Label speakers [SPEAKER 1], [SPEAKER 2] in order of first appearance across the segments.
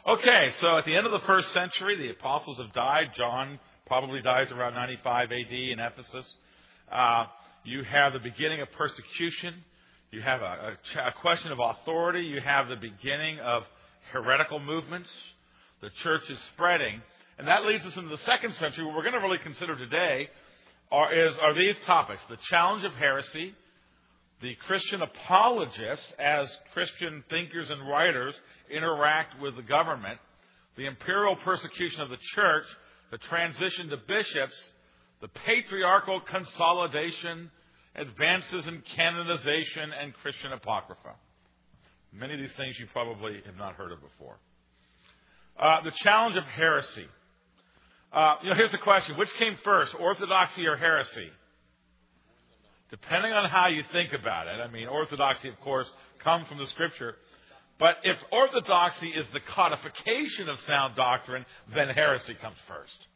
[SPEAKER 1] Okay, so at the end of the first century, the apostles have died. John probably dies around 95 AD in Ephesus. You have the beginning of persecution. You have a question of authority. You have the beginning of heretical movements. The church is spreading. And that leads us into the second century. What we're going to really consider today are these topics: the challenge of heresy, the Christian apologists as Christian thinkers and writers interact with the government, the imperial persecution of the church, the transition to bishops, the patriarchal consolidation, advances in canonization, and Christian apocrypha. Many of these things you probably have not heard of before. The challenge of heresy. Here's the question. Which came first, orthodoxy or heresy? Depending on how you think about it. I mean, orthodoxy, of course, comes from the Scripture. But if orthodoxy is the codification of sound doctrine, then heresy comes first.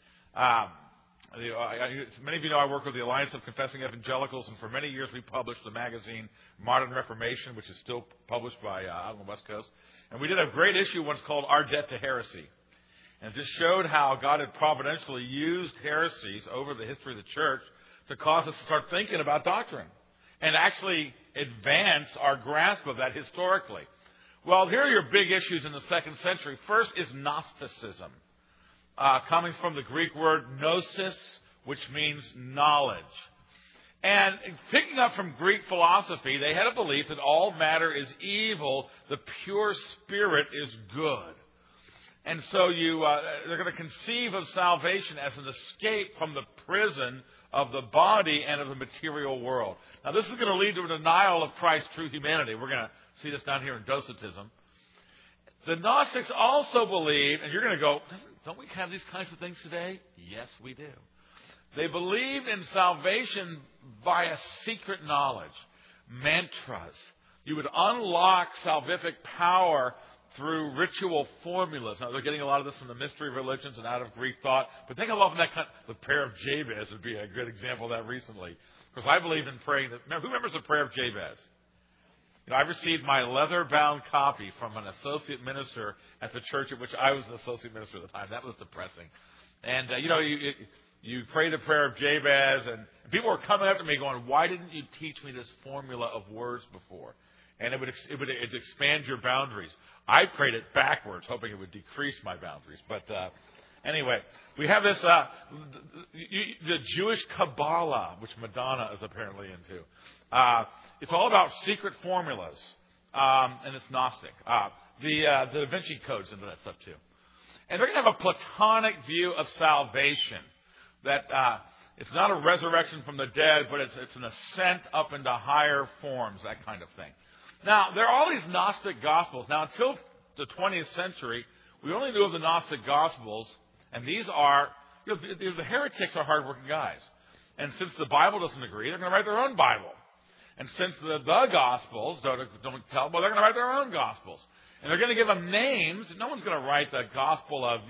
[SPEAKER 1] Many of you know I work with the Alliance of Confessing Evangelicals, and for many years we published the magazine Modern Reformation, which is still published by out on the West Coast. And we did a great issue once called Our Debt to Heresy. And it just showed how God had providentially used heresies over the history of the church to cause us to start thinking about doctrine and actually advance our grasp of that historically. Well, here are your big issues in the second century. First is Gnosticism, coming from the Greek word gnosis, which means knowledge. And picking up from Greek philosophy, they had a belief that all matter is evil, the pure spirit is good. And so they're going to conceive of salvation as an escape from the prison of the body and of the material world. Now, this is going to lead to a denial of Christ's true humanity. We're going to see this down here in Docetism. The Gnostics also believe, and you're going to go, don't we have these kinds of things today? Yes, we do. They believed in salvation via secret knowledge, mantras. You would unlock salvific power through ritual formulas. Now, they're getting a lot of this from the mystery religions and out of Greek thought. But think of often that the prayer of Jabez would be a good example of that recently. Because I believe in praying that. Who remembers the prayer of Jabez? I received my leather-bound copy from an associate minister at the church at which I was an associate minister at the time. That was depressing. And, you pray the prayer of Jabez, and people were coming up to me going, why didn't you teach me this formula of words before? And it would expand your boundaries. I prayed it backwards, hoping it would decrease my boundaries. But anyway, we have this, the Jewish Kabbalah, which Madonna is apparently into. It's all about secret formulas, and it's Gnostic. The Da Vinci Code's into that stuff too. And they're going to have a Platonic view of salvation, that it's not a resurrection from the dead, but it's an ascent up into higher forms, that kind of thing. Now, there are all these Gnostic Gospels. Now, until the 20th century, we only knew of the Gnostic Gospels, and these are, the heretics are hardworking guys. And since the Bible doesn't agree, they're going to write their own Bible. And since the Gospels don't tell, well, they're going to write their own Gospels. And they're going to give them names. No one's going to write the Gospel of,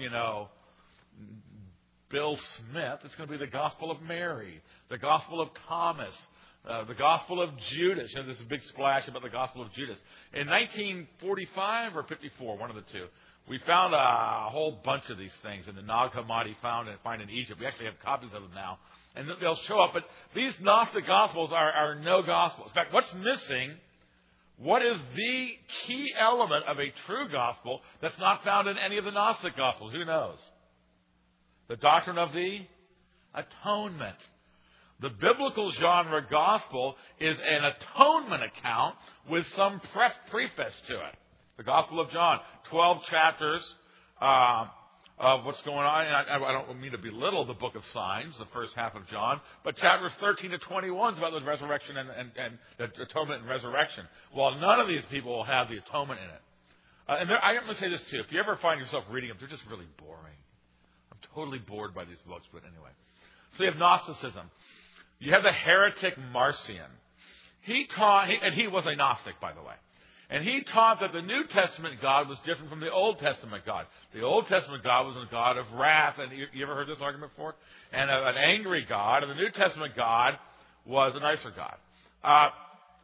[SPEAKER 1] Bill Smith. It's going to be the Gospel of Mary, the Gospel of Thomas, the Gospel of Judas. There's a big splash about the Gospel of Judas. In 1945 or 54, one of the two, we found a whole bunch of these things in the Nag Hammadi find in Egypt. We actually have copies of them now. And they'll show up. But these Gnostic Gospels are no Gospel. In fact, what's missing, what is the key element of a true Gospel that's not found in any of the Gnostic Gospels? Who knows? The doctrine of the atonement. The biblical genre gospel is an atonement account with some preface to it. The Gospel of John, 12 chapters of what's going on. And I don't mean to belittle the book of signs, the first half of John, but chapters 13 to 21 is about the resurrection and the atonement and resurrection. Well, none of these people will have the atonement in it. I'm going to say this too. If you ever find yourself reading them, they're just really boring. I'm totally bored by these books, but anyway. So you have Gnosticism. You have the heretic Marcion. He taught, and he was a Gnostic, by the way. And he taught that the New Testament God was different from the Old Testament God. The Old Testament God was a God of wrath. And you ever heard this argument before? And an angry God. And the New Testament God was a nicer God.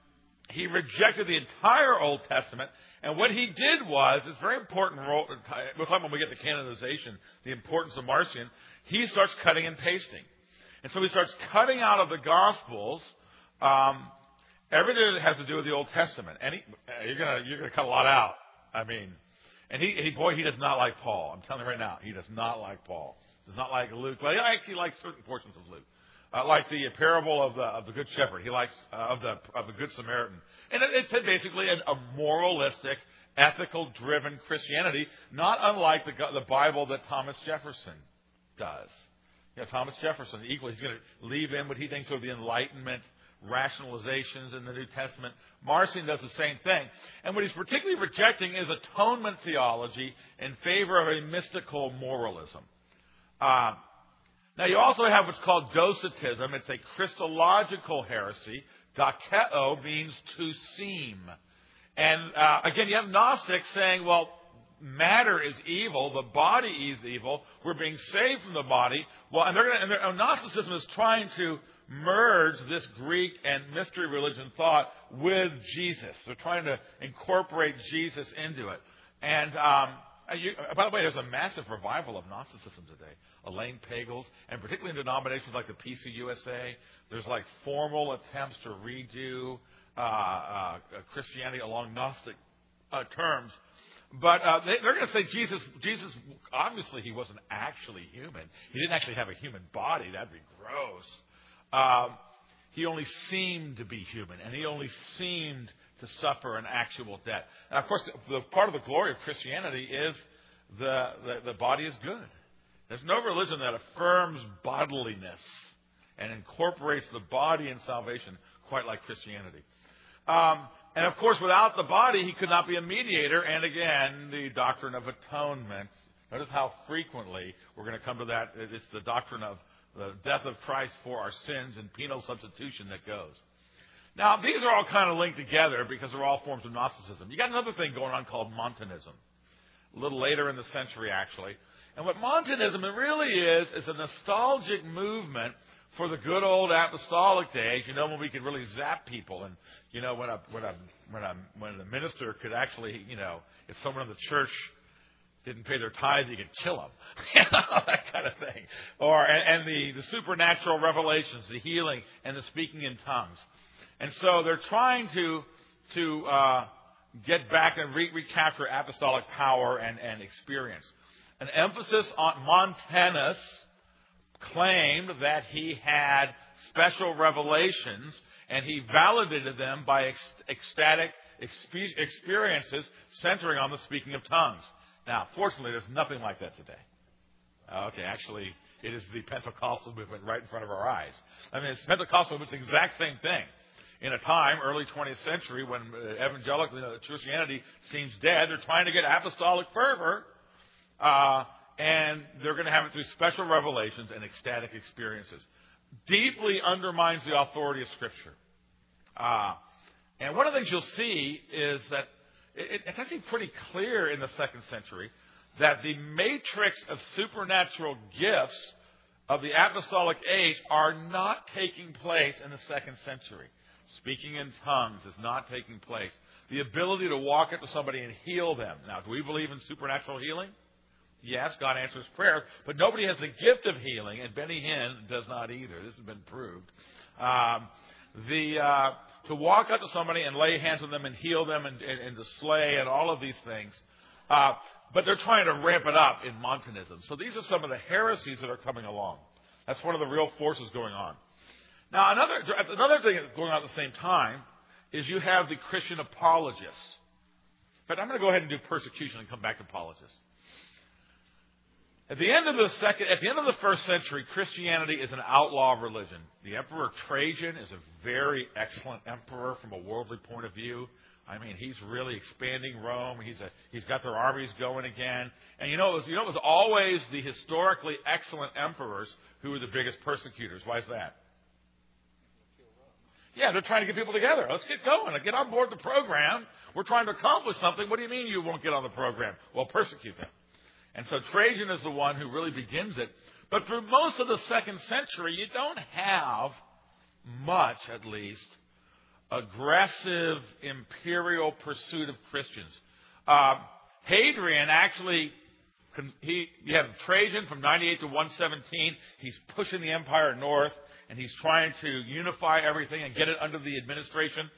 [SPEAKER 1] he rejected the entire Old Testament. And what he did was, it's very important role, we'll talk when we get to canonization, the importance of Marcion. He starts cutting and pasting. And so he starts cutting out of the Gospels everything that has to do with the Old Testament. And you're gonna cut a lot out. I mean, and he does not like Paul. I'm telling you right now, he does not like Paul. Does not like Luke. Well, he actually likes certain portions of Luke. Like the parable of the Good Shepherd. He likes of the Good Samaritan. And it's basically a moralistic, ethical-driven Christianity, not unlike the Bible that Thomas Jefferson does. You know, Thomas Jefferson, he's going to leave in what he thinks are the Enlightenment rationalizations in the New Testament. Marcion does the same thing. And what he's particularly rejecting is atonement theology in favor of a mystical moralism. Now, you also have what's called Docetism. It's a Christological heresy. Dokeo means to seem. And again, you have Gnostics saying, well, matter is evil, the body is evil, we're being saved from the body. Well, and Gnosticism is trying to merge this Greek and mystery religion thought with Jesus. They're trying to incorporate Jesus into it. And by the way, there's a massive revival of Gnosticism today. Elaine Pagels, and particularly in denominations like the PCUSA, there's like formal attempts to redo Christianity along Gnostic terms. But they're going to say Jesus, obviously he wasn't actually human. He didn't actually have a human body. That'd be gross. He only seemed to be human, and he only seemed to suffer an actual death. And of course, the part of the glory of Christianity is the body is good. There's no religion that affirms bodiliness and incorporates the body in salvation quite like Christianity. And of course, without the body, he could not be a mediator. And again, the doctrine of atonement. Notice how frequently we're going to come to that. It's the doctrine of the death of Christ for our sins and penal substitution that goes. Now, these are all kind of linked together because they're all forms of Gnosticism. You got another thing going on called Montanism. A little later in the century, actually. And what Montanism really is a nostalgic movement for the good old apostolic days, you know, when we could really zap people, and you know, when the minister could actually, you know, if someone in the church didn't pay their tithe, you could kill them, you know, that kind of thing. And the supernatural revelations, the healing, and the speaking in tongues. And so they're trying to get back and recapture apostolic power and experience. An emphasis on Montanus claimed that he had special revelations, and he validated them by ecstatic experiences centering on the speaking of tongues. Now, fortunately, there's nothing like that today. Okay, actually, it is the Pentecostal movement right in front of our eyes. I mean, it's the Pentecostal movement, it's the exact same thing. In a time, early 20th century, when evangelical Christianity seems dead, they're trying to get apostolic fervor, and they're going to have it through special revelations and ecstatic experiences. Deeply undermines the authority of Scripture. And one of the things you'll see is that it's actually pretty clear in the second century that the matrix of supernatural gifts of the apostolic age are not taking place in the second century. Speaking in tongues is not taking place. The ability to walk up to somebody and heal them. Now, do we believe in supernatural healing? Yes, God answers prayer, but nobody has the gift of healing, and Benny Hinn does not either. This has been proved. To walk up to somebody and lay hands on them and heal them and to slay and all of these things. But they're trying to ramp it up in Montanism. So these are some of the heresies that are coming along. That's one of the real forces going on. Now, another thing that's going on at the same time is you have the Christian apologists. But I'm going to go ahead and do persecution and come back to apologists. At the end of the first century, Christianity is an outlaw religion. The Emperor Trajan is a very excellent emperor from a worldly point of view. I mean, he's really expanding Rome. He's got their armies going again. And it was always the historically excellent emperors who were the biggest persecutors. Why is that? Yeah, they're trying to get people together. Let's get going. Get on board the program. We're trying to accomplish something. What do you mean you won't get on the program? Well, persecute them. And so Trajan is the one who really begins it. But through most of the second century, you don't have much, at least, aggressive imperial pursuit of Christians. Hadrian actually, you have Trajan from 98 to 117. He's pushing the empire north, and he's trying to unify everything and get it under the administration.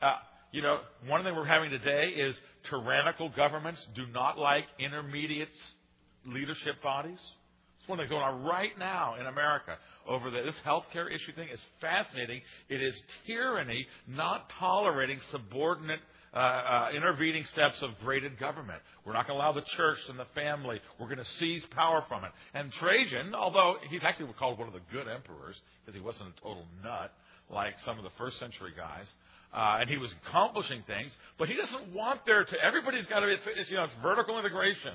[SPEAKER 1] One thing we're having today is tyrannical governments do not like intermediate leadership bodies. It's one thing going on right now in America over this healthcare issue thing is fascinating. It is tyranny not tolerating subordinate intervening steps of graded government. We're not going to allow the church and the family. We're going to seize power from it. And Trajan, although he's actually called one of the good emperors because he wasn't a total nut like some of the first century guys, and he was accomplishing things, but he doesn't want everybody's got to be, it's vertical integration.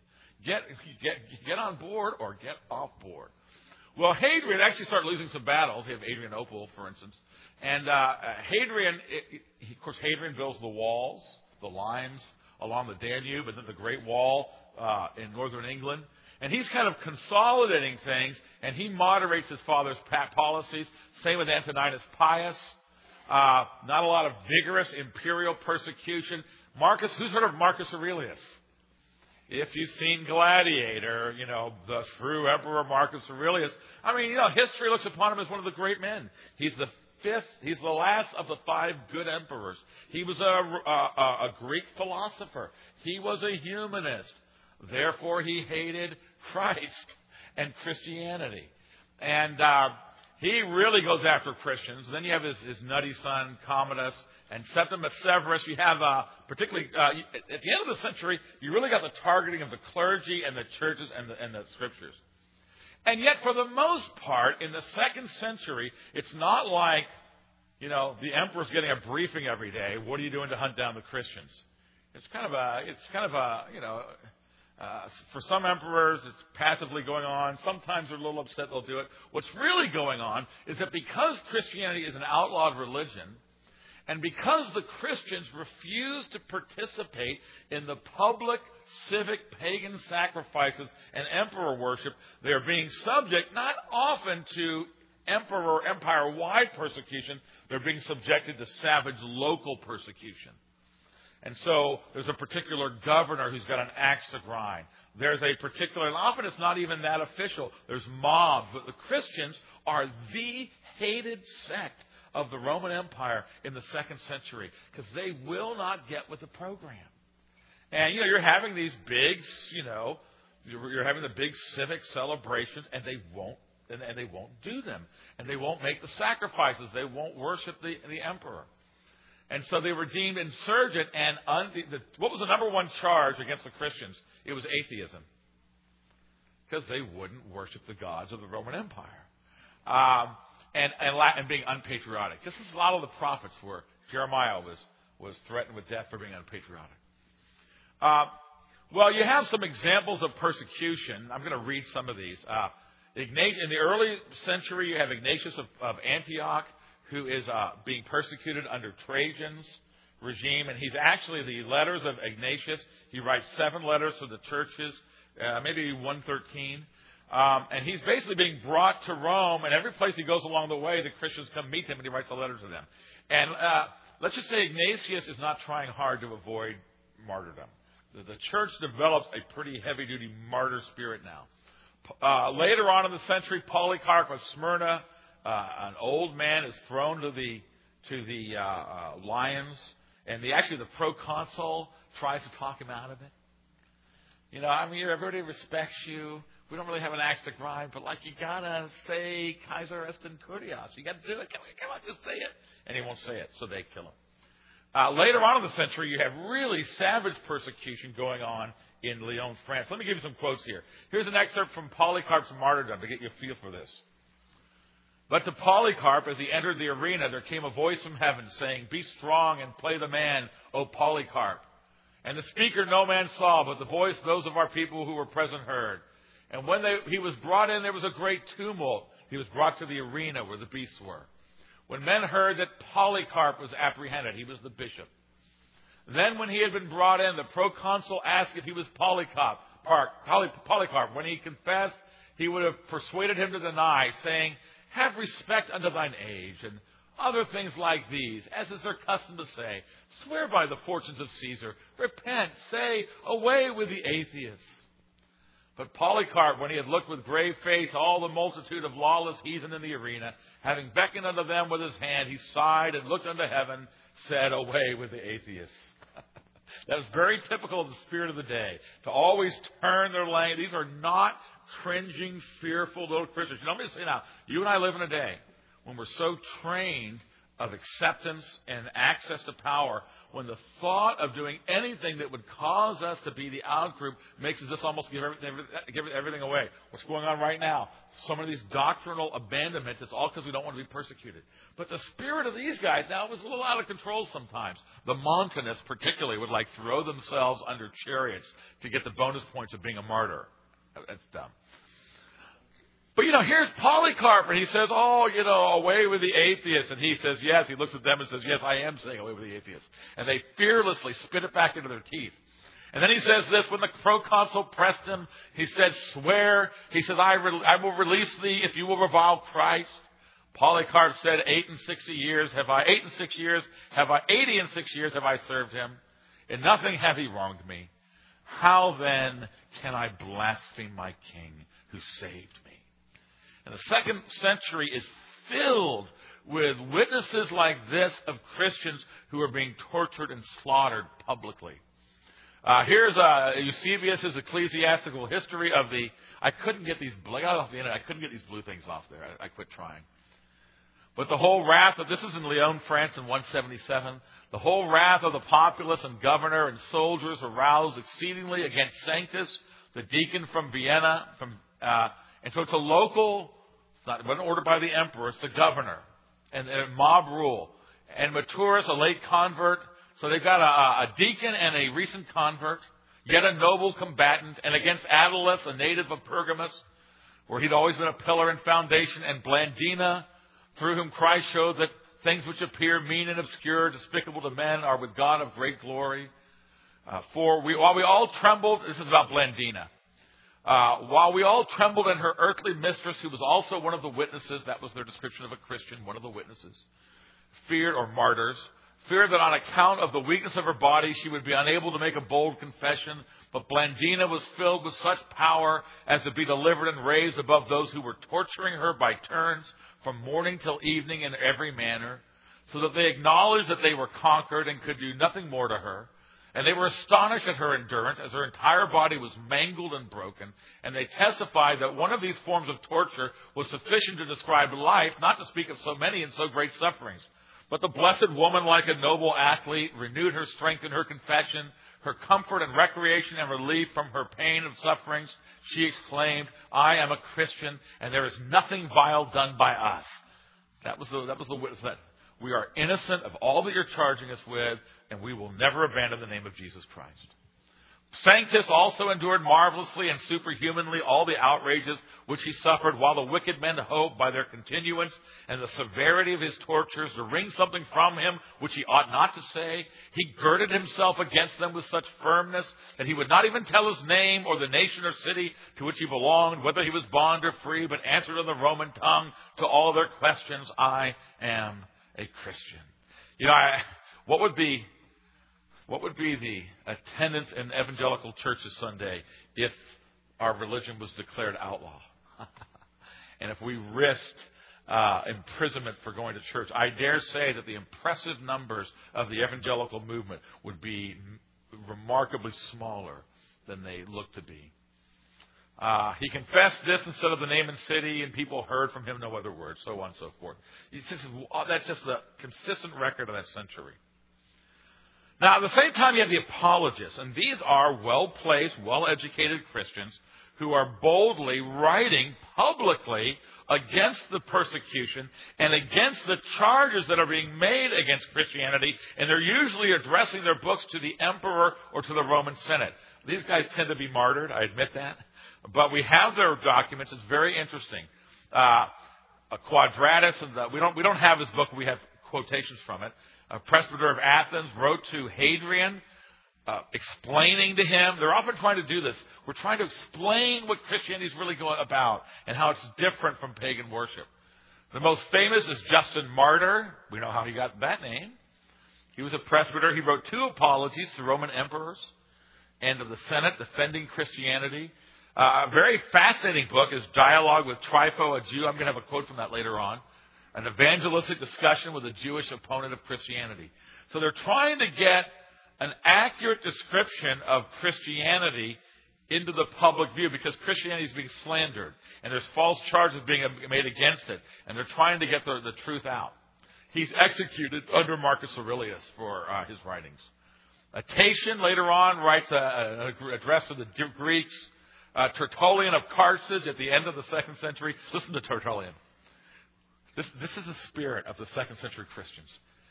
[SPEAKER 1] Get on board or get off board. Well, Hadrian actually started losing some battles. You have Adrianople, for instance. And Hadrian builds the walls, the lines along the Danube, and then the Great Wall in northern England. And he's kind of consolidating things, and he moderates his father's policies. Same with Antoninus Pius. Not a lot of vigorous imperial persecution. Who's heard of Marcus Aurelius? If you've seen Gladiator, the true Emperor Marcus Aurelius. History looks upon him as one of the great men. He's the last of the 5 good emperors. He was a Greek philosopher. He was a humanist. Therefore, he hated Christ and Christianity. And he really goes after Christians. Then you have his nutty son, Commodus, and Septimus Severus. You have, particularly, at the end of the century, you really got the targeting of the clergy and the churches and the scriptures. And yet, for the most part, in the 2nd century, it's not like, the emperor's getting a briefing every day. What are you doing to hunt down the Christians? For some emperors, it's passively going on. Sometimes they're a little upset they'll do it. What's really going on is that because Christianity is an outlawed religion, and because the Christians refuse to participate in the public civic pagan sacrifices and emperor worship, they are being subject not often to emperor or empire-wide persecution, they're being subjected to savage local persecution. And so there's a particular governor who's got an axe to grind. There's a particular, and often it's not even that official. There's mobs. But the Christians are the hated sect of the Roman Empire in the 2nd century because they will not get with the program. And, you're having these big, you're having the big civic celebrations, and they won't do them. And they won't make the sacrifices. They won't worship the emperor. And so they were deemed insurgent, and what was the number one charge against the Christians? It was atheism. Because they wouldn't worship the gods of the Roman Empire. And being unpatriotic. Just as a lot of the prophets were. Jeremiah was threatened with death for being unpatriotic. You have some examples of persecution. I'm going to read some of these. In the early century, you have Ignatius of Antioch, who is being persecuted under Trajan's regime. And he's actually, the letters of Ignatius, he writes 7 letters to the churches, maybe 113. And he's basically being brought to Rome, and every place he goes along the way, the Christians come meet him, and he writes a letter to them. And let's just say Ignatius is not trying hard to avoid martyrdom. The church develops a pretty heavy-duty martyr spirit now. Later on in the century, Polycarp of Smyrna, an old man, is thrown to the lions, and the proconsul tries to talk him out of it. Everybody respects you. We don't really have an axe to grind, but you gotta say Kaiser est in Kurios. You gotta do it. Come on, just say it. And he won't say it, so they kill him. Later on in the century, you have really savage persecution going on in Lyon, France. Let me give you some quotes here. Here's an excerpt from Polycarp's martyrdom to get you a feel for this. But to Polycarp, as he entered the arena, there came a voice from heaven saying, "Be strong and play the man, O Polycarp." And the speaker no man saw, but the voice those of our people who were present heard. And when he was brought in, there was a great tumult. He was brought to the arena where the beasts were. When men heard that Polycarp was apprehended, he was the bishop. Then when he had been brought in, the proconsul asked if he was Polycarp. When he confessed, he would have persuaded him to deny, saying, "Have respect unto thine age, and other things like these, as is their custom to say. Swear by the fortunes of Caesar. Repent. Say, away with the atheists. But Polycarp, when he had looked with grave face all the multitude of lawless heathen in the arena, having beckoned unto them with his hand, he sighed and looked unto heaven, said, away with the atheists. That was very typical of the spirit of the day, to always turn their language. These are not cringing, fearful little Christians. You know, let me say now, you and I live in a day when we're so trained of acceptance and access to power, when the thought of doing anything that would cause us to be the out-group makes us just almost give everything away. What's going on right now? Some of these doctrinal abandonments, it's all because we don't want to be persecuted. But the spirit of these guys now was a little out of control sometimes. The Montanists particularly would like throw themselves under chariots to get the bonus points of being a martyr. That's dumb. But, here's Polycarp, and he says, away with the atheists. And he says, yes. He looks at them and says, yes, I am saying away with the atheists. And they fearlessly spit it back into their teeth. And then he says this, when the proconsul pressed him, he said, swear. He said, I will release thee if you will revile Christ. Polycarp said, 80 and 6 years have I served him. In nothing have he wronged me. How then can I blaspheme my king who saved me? And the second century is filled with witnesses like this of Christians who are being tortured and slaughtered publicly. Here's Eusebius' ecclesiastical history of the... I couldn't get these blue things off there. I quit trying. But the whole wrath of... This is in Lyon, France in 177. The whole wrath of the populace and governor and soldiers aroused exceedingly against Sanctus, the deacon from Vienna. And so it's a local... It wasn't ordered by the emperor. It's the governor. And mob rule. And Maturus, a late convert. So they've got a deacon and a recent convert. Yet a noble combatant. And against Attalus, a native of Pergamus, where he'd always been a pillar and foundation. And Blandina, through whom Christ showed that things which appear mean and obscure, despicable to men, are with God of great glory. While we all trembled... This is about Blandina. While we all trembled in her earthly mistress, who was also one of the witnesses, that was their description of a Christian, one of the witnesses, feared that on account of the weakness of her body, she would be unable to make a bold confession. But Blandina was filled with such power as to be delivered and raised above those who were torturing her by turns from morning till evening in every manner, so that they acknowledged that they were conquered and could do nothing more to her. And they were astonished at her endurance, as her entire body was mangled and broken. And they testified that one of these forms of torture was sufficient to describe life, not to speak of so many and so great sufferings. But the blessed woman, like a noble athlete, renewed her strength in her confession, her comfort and recreation and relief from her pain and sufferings. She exclaimed, I am a Christian, and there is nothing vile done by us. That was the witness that we are innocent of all that you're charging us with, and we will never abandon the name of Jesus Christ. Sanctus also endured marvelously and superhumanly all the outrages which he suffered, while the wicked men hoped by their continuance and the severity of his tortures to wring something from him which he ought not to say. He girded himself against them with such firmness that he would not even tell his name or the nation or city to which he belonged, whether he was bond or free, but answered in the Roman tongue to all their questions, I am a Christian. What would be the attendance in evangelical churches Sunday if our religion was declared outlaw? And if we risked imprisonment for going to church? I dare say that the impressive numbers of the evangelical movement would be remarkably smaller than they look to be. He confessed this instead of the name and city, and people heard from him no other words, so on and so forth. That's just the consistent record of that century. Now, at the same time, you have the apologists, and these are well-placed, well-educated Christians who are boldly writing publicly against the persecution and against the charges that are being made against Christianity, and they're usually addressing their books to the emperor or to the Roman Senate. These guys tend to be martyred, I admit that, but we have their documents. It's very interesting. Quadratus, and we don't have his book. We have quotations from it. Presbyter of Athens wrote to Hadrian, explaining to him. They're often trying to do this. We're trying to explain what Christianity is really about and how it's different from pagan worship. The most famous is Justin Martyr. We know how he got that name. He was a presbyter. He wrote 2 apologies to Roman emperors and of the Senate defending Christianity. A very fascinating book is Dialogue with Trypho, a Jew. I'm going to have a quote from that later on. An evangelistic discussion with a Jewish opponent of Christianity. So they're trying to get an accurate description of Christianity into the public view because Christianity is being slandered and there's false charges being made against it, and they're trying to get the truth out. He's executed under Marcus Aurelius for his writings. Tatian later on writes an address to the Greeks. Tertullian of Carthage at the end of the 2nd century. Listen to Tertullian. This is the spirit of the 2nd century Christians.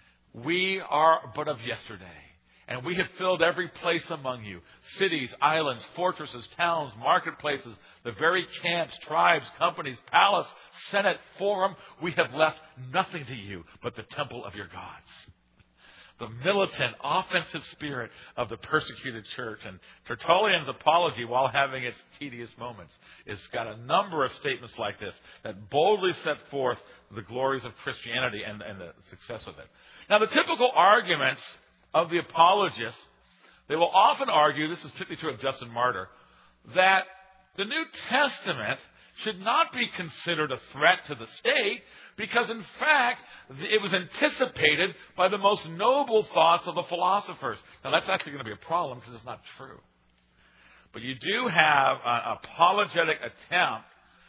[SPEAKER 1] We are but of yesterday, and we have filled every place among you. Cities, islands, fortresses, towns, marketplaces, the very camps, tribes, companies, palace, senate, forum. We have left nothing to you but the temple of your gods. The militant, offensive spirit of the persecuted church. And Tertullian's apology, while having its tedious moments, has got a number of statements like this that boldly set forth the glories of Christianity and the success of it. Now, the typical arguments of the apologists, they will often argue, this is particularly true of Justin Martyr, that the New Testament should not be considered a threat to the state because, in fact, it was anticipated by the most noble thoughts of the philosophers. Now, that's actually going to be a problem because it's not true. But you do have an apologetic attempt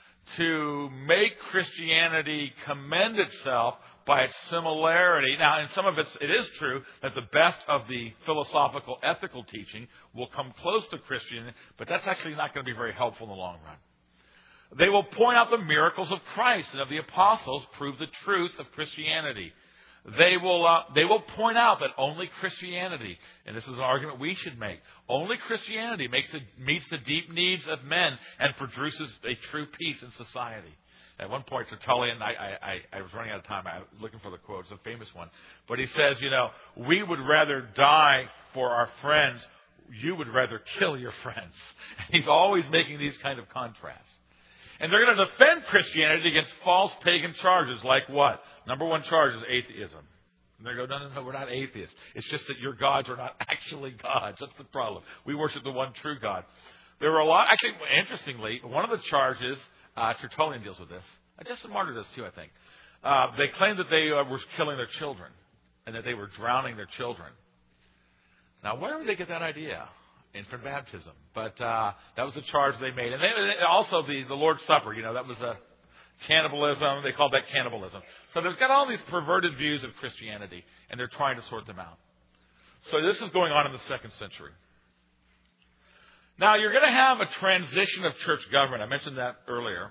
[SPEAKER 1] to make Christianity commend itself by its similarity. Now, in some of it is true that the best of the philosophical, ethical teaching will come close to Christianity, but that's actually not going to be very helpful in the long run. They will point out the miracles of Christ and of the apostles prove the truth of Christianity. They will point out that only Christianity, and this is an argument we should make, only Christianity meets the deep needs of men and produces a true peace in society. At one point, Tertullian, I was running out of time. I was looking for the quote. It's a famous one. But he says, we would rather die for our friends. You would rather kill your friends. He's always making these kind of contrasts. And they're going to defend Christianity against false pagan charges like what? Number one charge is atheism. And they go, no, we're not atheists. It's just that your gods are not actually gods. That's the problem. We worship the one true God. There were a lot, actually, interestingly, one of the charges, Tertullian deals with this. Justin Martyr does too, I think. They claimed that they were killing their children and that they were drowning their children. Now, where did they get that idea? Infant baptism. But that was a charge they made. And also the Lord's Supper, that was a cannibalism. They called that cannibalism. So there's got all these perverted views of Christianity, and they're trying to sort them out. So this is going on in the 2nd century. Now, you're going to have a transition of church government. I mentioned that earlier.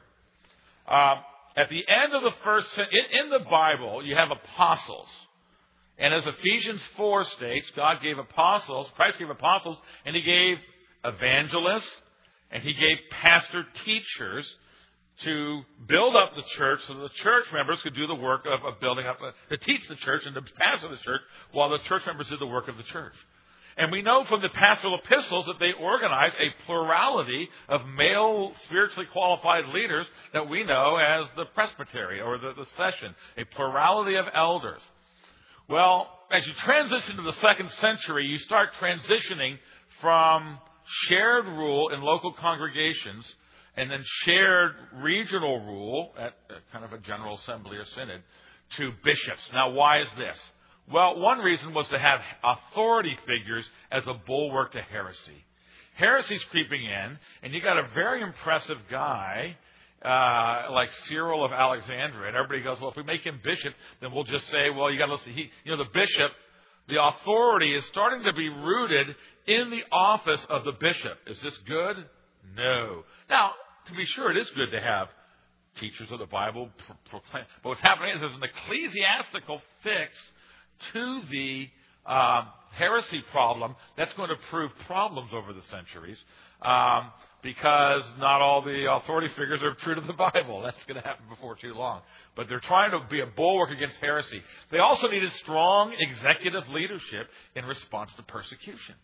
[SPEAKER 1] At the end of the first century, in the Bible, you have apostles. And as Ephesians 4 states, Christ gave apostles, and He gave evangelists, and He gave pastor teachers to build up the church so the church members could do the work of building up, to teach the church and to pastor the church while the church members did the work of the church. And we know from the pastoral epistles that they organize a plurality of male spiritually qualified leaders that we know as the presbytery or the session, a plurality of elders. Well, as you transition to the 2nd century, you start transitioning from shared rule in local congregations and then shared regional rule at kind of a general assembly or synod to bishops. Now, why is this? Well, one reason was to have authority figures as a bulwark to heresy. Heresy's creeping in, and you got a very impressive guy like Cyril of Alexandria, and everybody goes, well, if we make him bishop, then we'll just say, well, you got to listen. The bishop, the authority is starting to be rooted in the office of the bishop. Is this good? No. Now, to be sure, it is good to have teachers of the Bible proclaim. But what's happening is there's an ecclesiastical fix to the heresy problem that's going to prove problems over the centuries because not all the authority figures are true to the Bible. That's going to happen before too long. But they're trying to be a bulwark against heresy. They also needed strong executive leadership in response to persecution.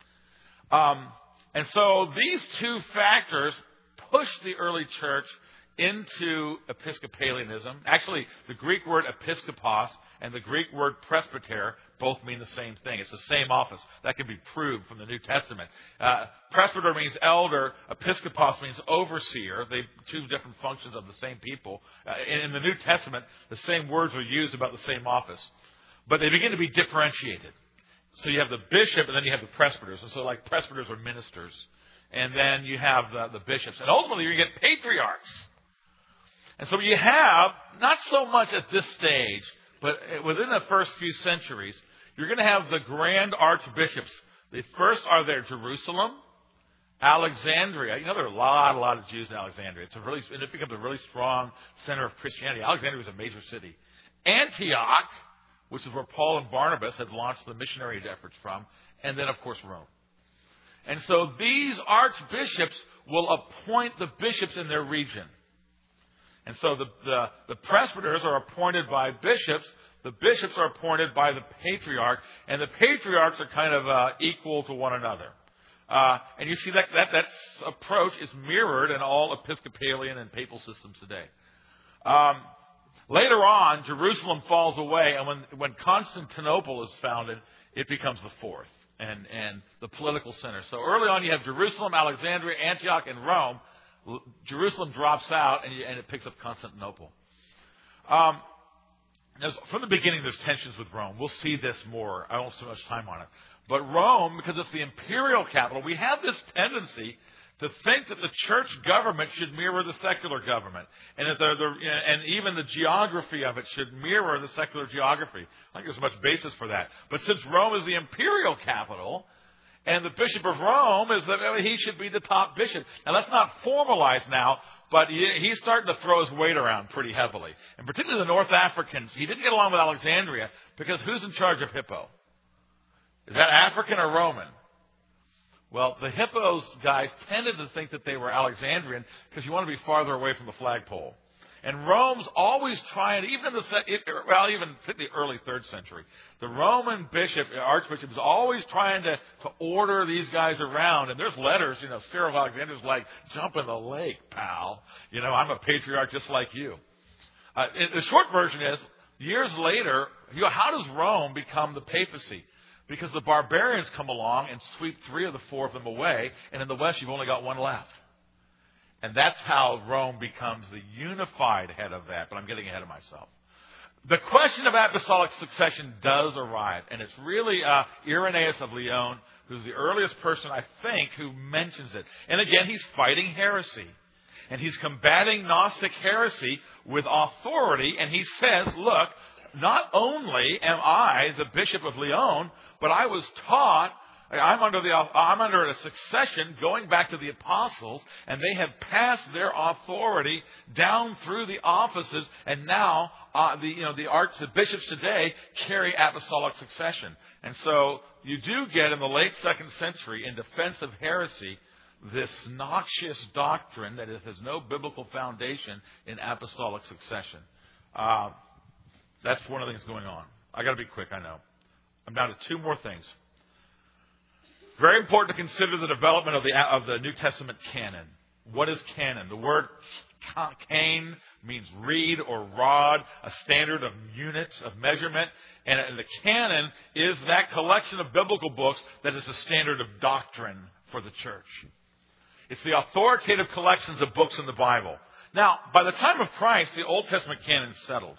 [SPEAKER 1] And so these two factors pushed the early church into Episcopalianism. Actually, the Greek word episkopos and the Greek word presbyter both mean the same thing. It's the same office. That can be proved from the New Testament. Presbyter means elder. Episkopos means overseer. They two different functions of the same people. In the New Testament, the same words are used about the same office. But they begin to be differentiated. So you have the bishop and then you have the presbyters. And so like presbyters are ministers. And then you have the bishops. And ultimately you're going to get patriarchs. And so you have, not so much at this stage, but within the first few centuries, you're going to have the grand archbishops. The first are there Jerusalem, Alexandria. You know, there are a lot of Jews in Alexandria. It becomes a really strong center of Christianity. Alexandria was a major city. Antioch, which is where Paul and Barnabas had launched the missionary efforts from. And then, of course, Rome. And so these archbishops will appoint the bishops in their region. And so the presbyters are appointed by bishops. The bishops are appointed by the patriarch. And the patriarchs are kind of equal to one another. And you see that approach is mirrored in all Episcopalian and papal systems today. Later on, Jerusalem falls away. And when Constantinople is founded, it becomes the fourth and the political center. So early on, you have Jerusalem, Alexandria, Antioch, and Rome. Jerusalem drops out, and it picks up Constantinople. From the beginning, there's tensions with Rome. We'll see this more. I won't spend much time on it. But Rome, because it's the imperial capital, we have this tendency to think that the church government should mirror the secular government, and that and even the geography of it should mirror the secular geography. I think there's much basis for that. But since Rome is the imperial capital, and the Bishop of Rome is that he should be the top bishop. Now, that's not formalized now, but he's starting to throw his weight around pretty heavily. And particularly the North Africans. He didn't get along with Alexandria because who's in charge of Hippo? Is that African or Roman? Well, the Hippos guys tended to think that they were Alexandrian because you want to be farther away from the flagpole. And Rome's always trying, even in the early 3rd century, the Roman archbishop is always trying to order these guys around. And there's letters, Cyril of Alexandria's like, jump in the lake, pal. I'm a patriarch just like you. The short version is, years later, how does Rome become the papacy? Because the barbarians come along and sweep 3 of the 4 of them away, and in the West you've only got 1 left. And that's how Rome becomes the unified head of that. But I'm getting ahead of myself. The question of apostolic succession does arrive. And it's really Irenaeus of Lyon, who's the earliest person, I think, who mentions it. And again, he's fighting heresy. And he's combating Gnostic heresy with authority. And he says, look, not only am I the Bishop of Lyon, but I was taught, I'm under a succession going back to the apostles, and they have passed their authority down through the offices, and now the bishops today carry apostolic succession. And so you do get in the late 2nd century, in defense of heresy, this noxious doctrine that has no biblical foundation in apostolic succession. That's one of the things going on. I got to be quick, I know. I'm down to 2 more things. Very important to consider the development of the New Testament canon. What is canon? The word cain means reed or rod, a standard of units of measurement. And the canon is that collection of biblical books that is the standard of doctrine for the church. It's the authoritative collections of books in the Bible. Now, by the time of Christ, the Old Testament canon settled.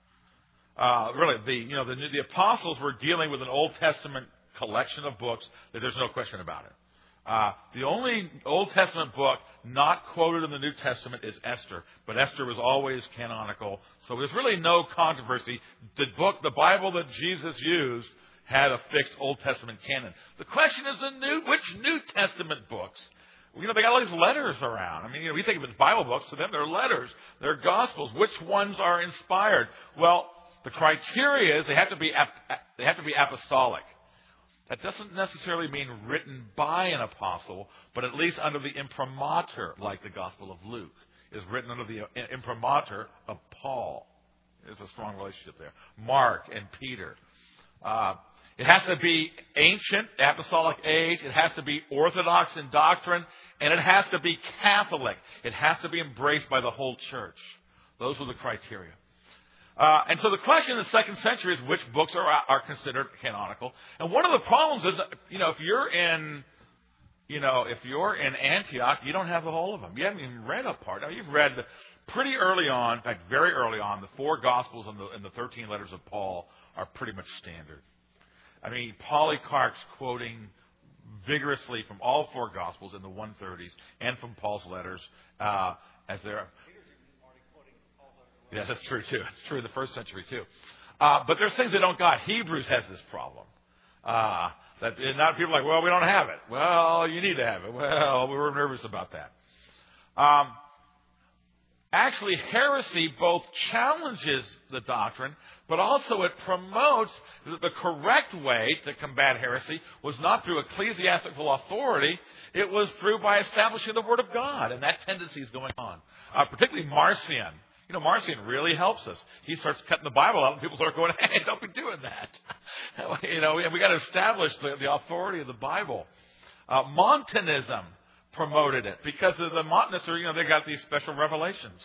[SPEAKER 1] The apostles were dealing with an Old Testament collection of books that there's no question about it. The only Old Testament book not quoted in the New Testament is Esther, but Esther was always canonical, so there's really no controversy. The Bible that Jesus used had a fixed Old Testament canon. The question is which New Testament books? They got all these letters around. We think of it as Bible books. To them, they're letters. They're Gospels. Which ones are inspired? Well, the criteria is they have to be apostolic. That doesn't necessarily mean written by an apostle, but at least under the imprimatur, like the Gospel of Luke is written under the imprimatur of Paul. There's a strong relationship there. Mark and Peter. It has to be ancient, apostolic age. It has to be orthodox in doctrine. And it has to be Catholic. It has to be embraced by the whole church. Those were the criteria. And so the question in the second century is which books are considered canonical. And one of the problems is, if you're in Antioch, you don't have the whole of them. You haven't even read a part. Now, you've read pretty early on, in fact, very early on, the 4 Gospels and the 13 letters of Paul are pretty much standard. I mean, Polycarp's quoting vigorously from all 4 Gospels in the 130s and from Paul's letters as they're... Yeah, that's true, too. It's true in the first century, too. But there's things they don't got. Hebrews has this problem. That not people are like, well, we don't have it. Well, you need to have it. Well, we were nervous about that. Actually, heresy both challenges the doctrine, but also it promotes that the correct way to combat heresy was not through ecclesiastical authority. It was by establishing the Word of God. And that tendency is going on. Particularly Marcion. Marcion really helps us. He starts cutting the Bible out, and people start going, hey, don't be doing that. And we got to establish the authority of the Bible. Montanism promoted it because the Montanists are, they got these special revelations.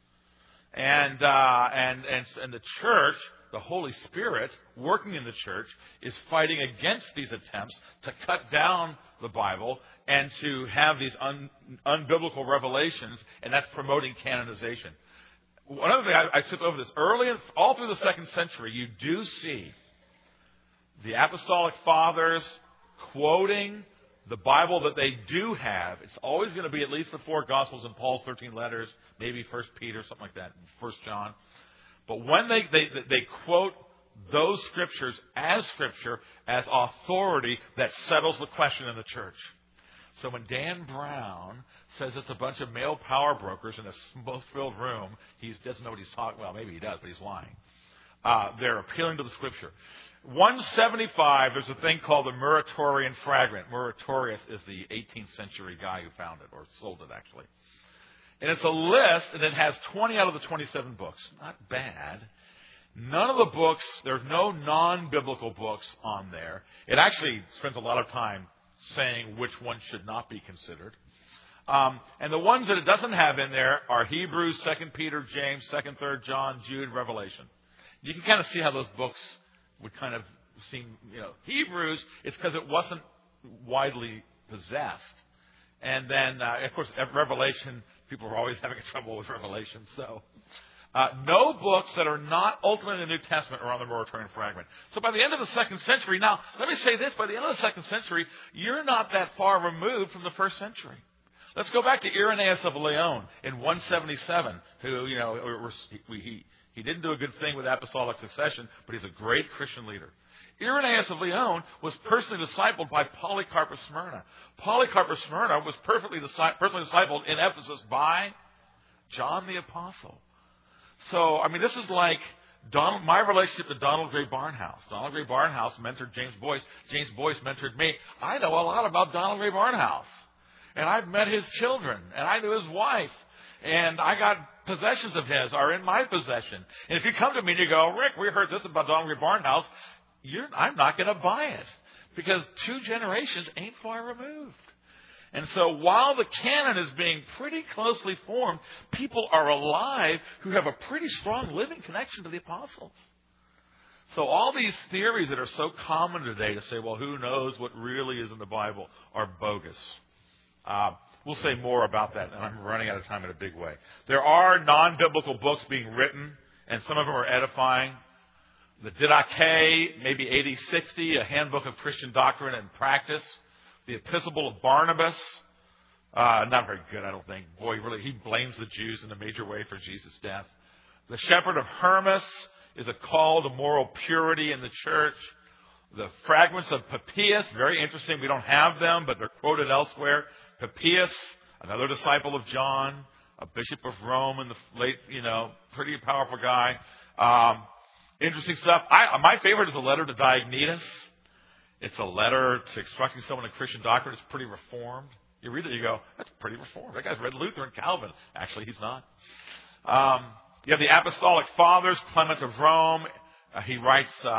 [SPEAKER 1] And the church, the Holy Spirit, working in the church, is fighting against these attempts to cut down the Bible and to have these unbiblical revelations, and that's promoting canonization. One other thing I took over this early, all through the second century, you do see the apostolic fathers quoting the Bible that they do have. It's always going to be at least the 4 Gospels and Paul's 13 letters, maybe 1 Peter, something like that, 1 John. But when they quote those scriptures as scripture, as authority that settles the question in the church. So when Dan Brown says it's a bunch of male power brokers in a smoke-filled room, he doesn't know what he's talking about. Well, maybe he does, but he's lying. They're appealing to the Scripture. 175, there's a thing called the Muratorian Fragment. Muratorius is the 18th century guy who found it, or sold it, actually. And it's a list, and it has 20 out of the 27 books. Not bad. None of the books, there's no non-biblical books on there. It actually spends a lot of time saying which ones should not be considered. And the ones that it doesn't have in there are Hebrews, 2 Peter, James, 2nd, 3rd John, Jude, Revelation. You can kind of see how those books would kind of seem, Hebrews, it's because it wasn't widely possessed. And then, of course, Revelation, people are always having trouble with Revelation. So, no books that are not ultimately in the New Testament are on the Muratorian Fragment. So by the end of the second century, now, let me say this, by the end of the second century, you're not that far removed from the first century. Let's go back to Irenaeus of Lyon in 177, who, he didn't do a good thing with apostolic succession, but he's a great Christian leader. Irenaeus of Lyon was personally discipled by Polycarp of Smyrna. Polycarp of Smyrna was personally discipled in Ephesus by John the Apostle. So, this is like my relationship to Donald Gray Barnhouse. Donald Gray Barnhouse mentored James Boyce. James Boyce mentored me. I know a lot about Donald Gray Barnhouse. And I've met his children. And I knew his wife. And I got possessions of his are in my possession. And if you come to me and you go, Rick, we heard this about Donald Gray Barnhouse, I'm not going to buy it. Because 2 generations ain't far removed. And so while the canon is being pretty closely formed, people are alive who have a pretty strong living connection to the apostles. So all these theories that are so common today to say, well, who knows what really is in the Bible, are bogus. We'll say more about that, and I'm running out of time in a big way. There are non-biblical books being written, and some of them are edifying. The Didache, maybe 8060, a handbook of Christian doctrine and practice. The Epistle of Barnabas, not very good, I don't think. Boy, really, he blames the Jews in a major way for Jesus' death. The Shepherd of Hermas is a call to moral purity in the church. The fragments of Papias, very interesting. We don't have them, but they're quoted elsewhere. Papias, another disciple of John, a bishop of Rome in the late, pretty powerful guy. Interesting stuff. My favorite is a letter to Diognetus. It's a letter to instructing someone in Christian doctrine. It's pretty reformed. You read it, you go, that's pretty reformed. That guy's read Luther and Calvin. Actually, he's not. You have the Apostolic Fathers, Clement of Rome. He writes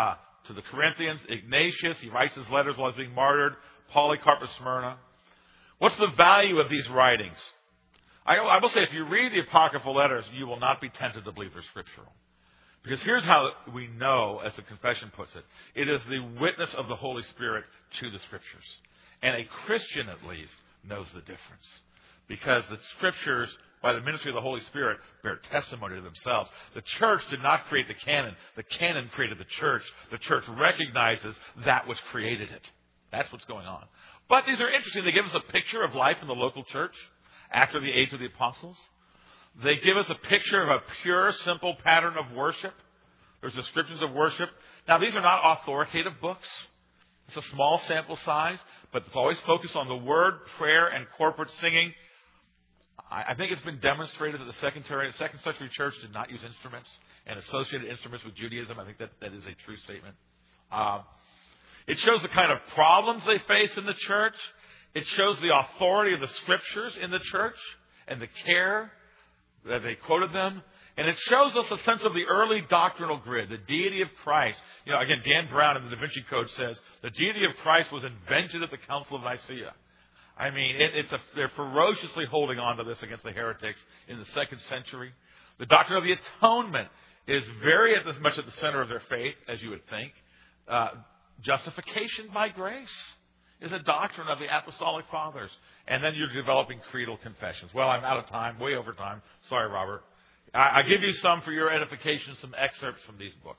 [SPEAKER 1] to the Corinthians, Ignatius, he writes his letters while he's being martyred, Polycarp of Smyrna. What's the value of these writings? I will say, if you read the apocryphal letters, you will not be tempted to believe they're scriptural. Because here's how we know, as the confession puts it. It is the witness of the Holy Spirit to the Scriptures. And a Christian, at least, knows the difference. Because the Scriptures, by the ministry of the Holy Spirit, bear testimony to themselves. The church did not create the canon. The canon created the church. The church recognizes that which created it. That's what's going on. But these are interesting. They give us a picture of life in the local church after the age of the apostles. They give us a picture of a pure, simple pattern of worship. There's descriptions of worship. Now, these are not authoritative books. It's a small sample size, but it's always focused on the word, prayer, and corporate singing. I think it's been demonstrated that the second century church did not use instruments and associated instruments with Judaism. I think that is a true statement. It shows the kind of problems they face in the church. It shows the authority of the Scriptures in the church and the care that they quoted them. And it shows us a sense of the early doctrinal grid, the deity of Christ. Again, Dan Brown in the Da Vinci Code says, the deity of Christ was invented at the Council of Nicaea. I mean, they're ferociously holding on to this against the heretics in the 2nd century. The doctrine of the atonement is very as much at the center of their faith as you would think. Justification by grace is a doctrine of the Apostolic Fathers. And then you're developing creedal confessions. Well, I'm out of time, way over time. Sorry, Robert. I give you some for your edification, some excerpts from these books.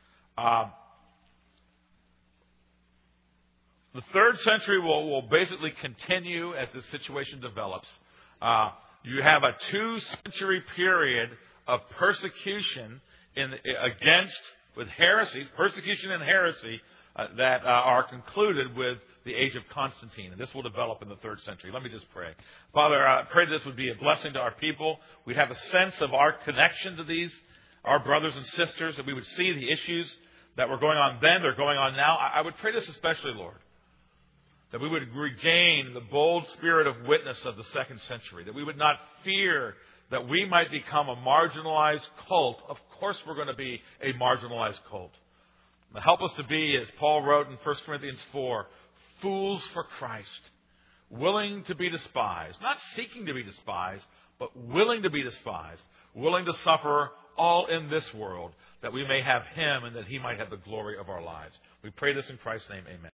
[SPEAKER 1] The 3rd century will basically continue as this situation develops. You have a 2-century period of persecution with heresies, persecution and heresy that are concluded with the age of Constantine. And this will develop in the 3rd century. Let me just pray. Father, I pray this would be a blessing to our people. We'd have a sense of our connection to these, our brothers and sisters, that we would see the issues that were going on then, they're going on now. I would pray this especially, Lord, that we would regain the bold spirit of witness of the 2nd century, that we would not fear that we might become a marginalized cult. Of course we're going to be a marginalized cult. Help us to be, as Paul wrote in 1 Corinthians 4, fools for Christ, willing to be despised, not seeking to be despised, but willing to be despised, willing to suffer all in this world, that we may have Him and that He might have the glory of our lives. We pray this in Christ's name, amen.